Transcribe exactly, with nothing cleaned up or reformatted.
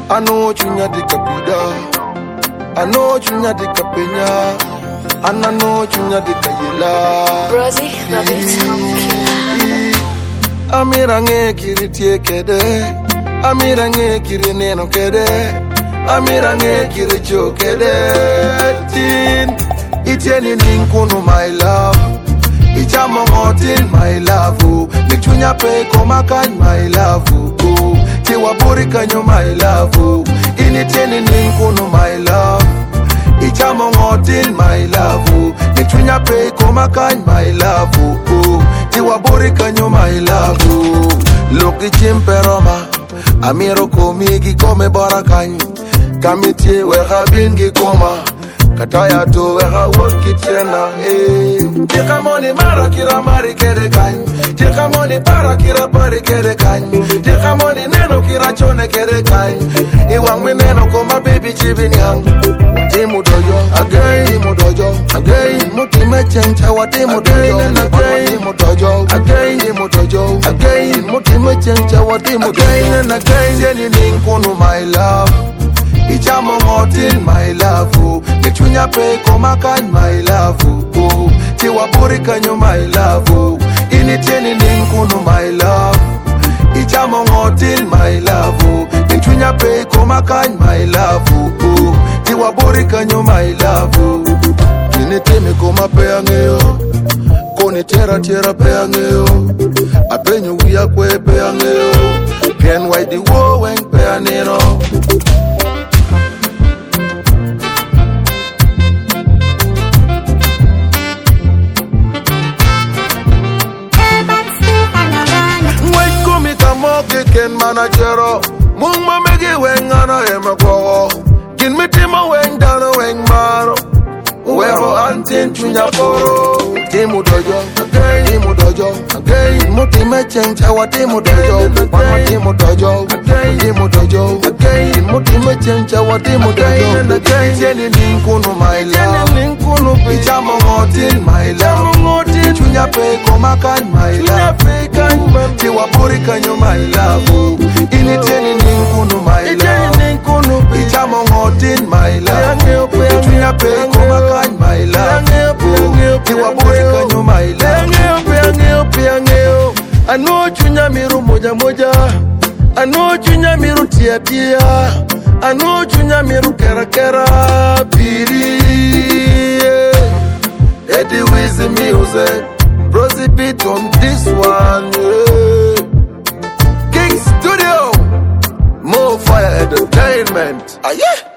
I know chunya di kapida, I know chunya di kapenya, and I know chunya di kayela. Rosie, love it. Amirange kiri tie kede, amirange kiri neno kede, amirange kiri cho kede. Tin, itieni ninkunu my love, ichamo ngotin my love. Nichunya pe komakan my love. Tiwa buri kanyo my love. Initieni ninkunu my love, ichamo ngotin my love. Nichunya pe komakan my love. Tiwa buri kanyo my love. Loki chimperoma, amiro komigi kome barakanyi. Kamitie weha bingi koma, kataya to weha woki tena. Tika moni mara kira mari kere kanyi, tika moni para kira pari kere kanyi, tika moni neno kira chone kere kanyi. Iwangwe neno koma baby chibini hangu. Timu dojo, again, timu dojo, again. Muti mechencha wa timu dojo, again, timu dojo, again, timu dojo, again. Muti mechencha wa timu dojo, again, again. Jeni ninkunu my love, ichamo ngotin my love. Nichunya pe komakan my love. Tiwa buri kanyo my love. Initieni ninkunu my love, ichamo ngotin my love. Nichunya pe komakan my love. Tiwa buri kanyo my love. Initemi koma pe angeo, koni tera tera pe angeo. Apenyo wia kwe pe angeo, pien wai di wo weng pe anero. Ken manajero, mung mamegi weng ana emago. Kin mitima weng dano weng maro. Wero antin chunya poro. Timu dojo, again, timu dojo, again. Muti mechencha wa timu dojo, mama timu dojo, again, timu dojo, again. Muti mechencha wa timu dojo, again. Jeni ninkunu my love, ninkunu ichamo ngotin my love. Chunya pe komakan my love, tiwa buri kanyo my love. Initieni ninkunu my love, ichamo ngotin my love. Chunya pe komakan my love, tiwa buri kanyo my love. I know chunya miru moja moja, I know chunya miru tia tia, I know chunya miru kera kera piri. Eddie with the music, Rosie beat on this one, yeah. King Studio, More Fire Entertainment, ah yeah.